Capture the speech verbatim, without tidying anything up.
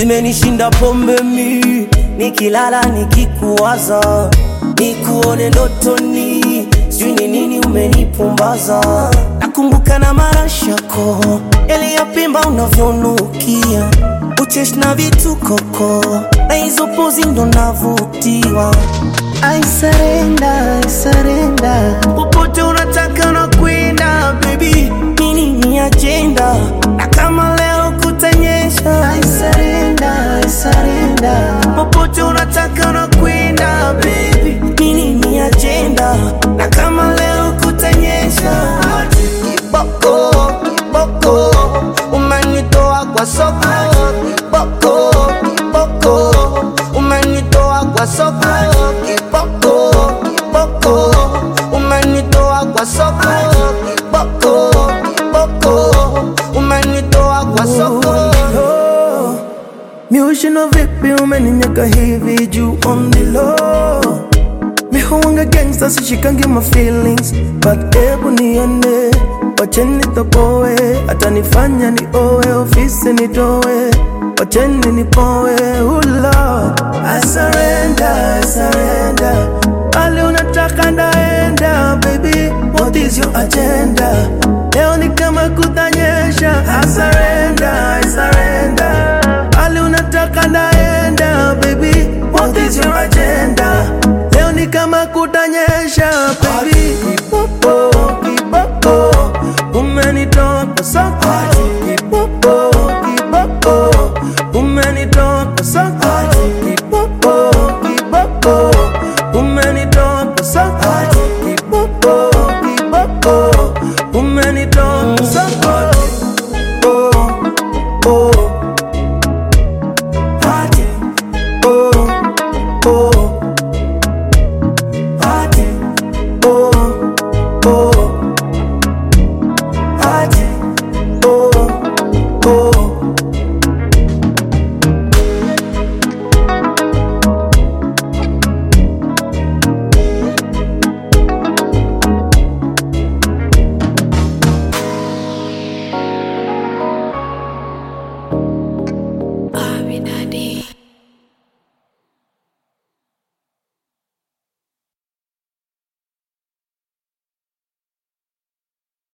zimenishinda pombe mi, nikilala nikikuwaza, nikuone ndotoni, sijui ni nini umenipumbaza. Nakumbuka na marashako yaliyopimba unavyonukia, ucheshi na vitu koko, na hizo pozi ndo navutiwa. I surrender, I surrender, popote unataka na kwenda baby, nini ni agenda, na kama leo kutanyesha. I surrender, I surrender, popote unataka na kwenda baby, nini ni agenda, na kama leo kutanyesha. Kiboko, kiboko, umenitoa kwa soko. Kiboko, kiboko, umenitoa kwa soko. Kiboko, kiboko, umenitoa kwa soko. Kiboko, kiboko, umenitoa kwa soko. Miushino vipi umeninyaka hivi juu on the low. Mihuanga gangsta sishikangi my feelings, but ebu nione, wacheni toboe, atanifanya ni owe, ofisi nitowe, wacheni nipowe. Oh Lord, I surrender, I surrender, pale unataka ndaenda baby, what is your agenda? Leo ni kama kutanya